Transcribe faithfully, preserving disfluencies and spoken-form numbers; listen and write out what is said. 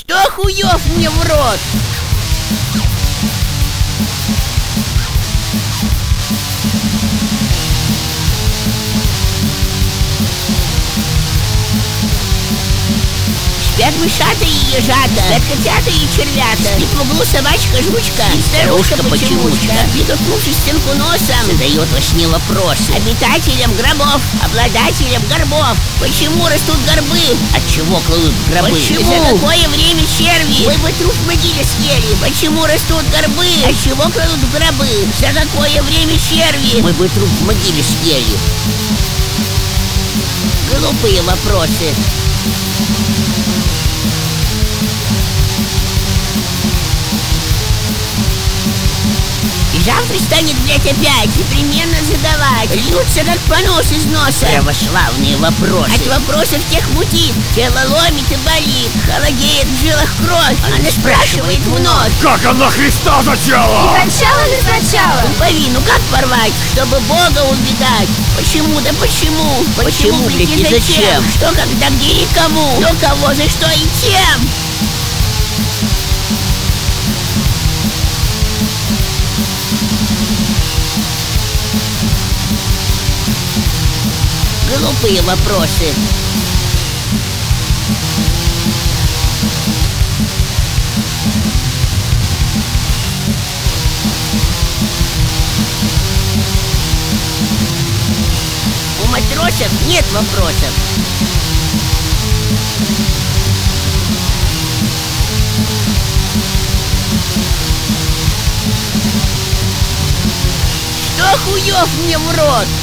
Что хуёв мне в рот? Спят мышата и ежата, спят котята и червята, спит в углу собачка-жучка и старушка-почемучка. И, доткнувшись стенку носом, задает во сне вопросы обитателям гробов, обладателям горбов. Почему растут горбы? От чего кладут гробы? Почему? За какое время черви мой бы труп в могиле съели? Почему растут горбы? От чего кладут гробы? За какое время черви мой бы труп в могиле съели? Глупые вопросы. И завтра станет, блядь, опять непременно задавать. Льются, как понос из носа, православные вопросы. От вопросов тех мутит, тело ломит и болит, холодеет в жилах кровь. Она спрашивает вновь: как она Христа зачала? Не зачала ли сначала? Пуповину как порвать, чтобы Бога увидать? Почему, да почему? Почему, блядь, и зачем? Что, когда, где и кому? Кто, кого, за что и чем? Глупые вопросы. У матросов нет вопросов. Что хуёв мне в рот?